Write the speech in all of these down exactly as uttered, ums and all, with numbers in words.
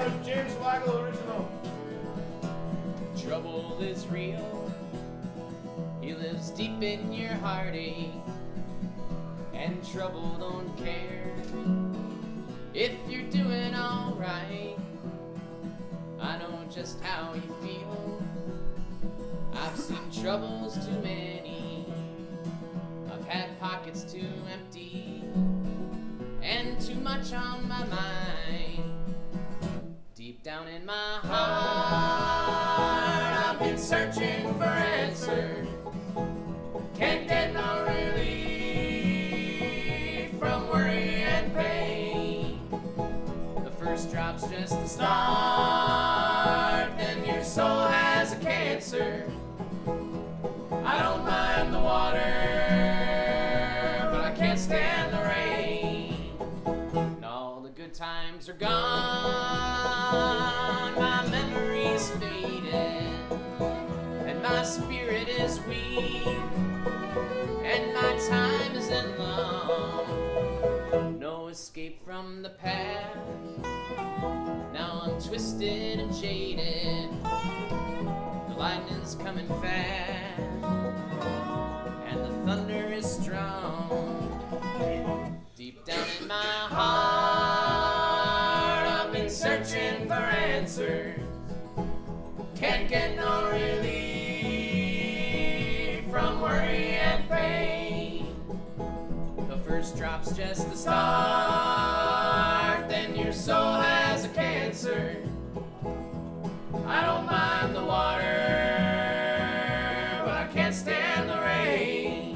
a James Weigel original. Trouble is real. He lives deep in your heartache. And trouble don't care if you're doing alright. I know just how you feel. I've seen troubles too many. I've had pockets too empty and too much on my mind. Deep down in my heart, I've been searching for answers. Can't get no relief from worry and pain. The first drop's just the start, then your soul has a cancer. I don't mind the water, but I can't stand the rain. And all the good times are gone, my memory's faded, and my spirit is weak, and my time isn't long. No escape from the past. Now I'm twisted and jaded. The lightning's coming fast, and the thunder is strong. Deep down in my heart, I've been searching for answers. Can't get no relief from worry and pain. The first drop's just the start, then your soul has a cancer. I don't mind the water, but I can't stand the rain.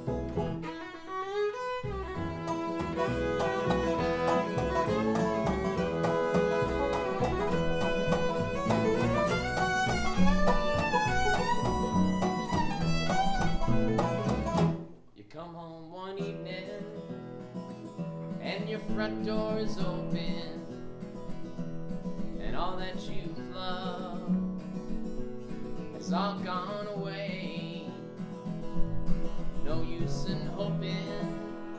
You come home one evening and your front door is open, and all that you've loved has all gone away. No use in hoping,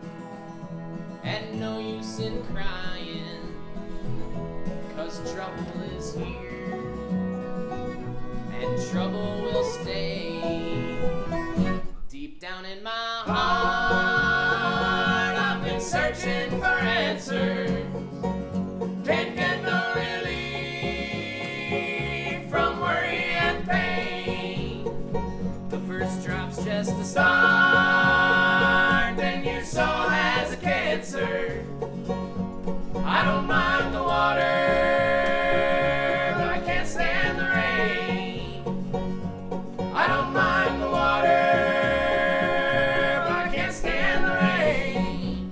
and no use in crying, 'cause trouble is here, and trouble will stay. Deep down in my heart, I've been searching for answers. Can't get no relief from worry and pain. The first drop's just the start, then your soul has a cancer. I don't mind the water, but I can't stand the rain. I don't mind the water, but I can't stand the rain.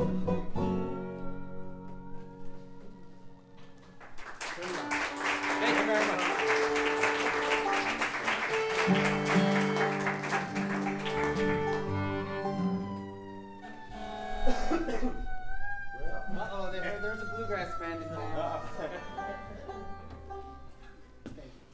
Thank you very much.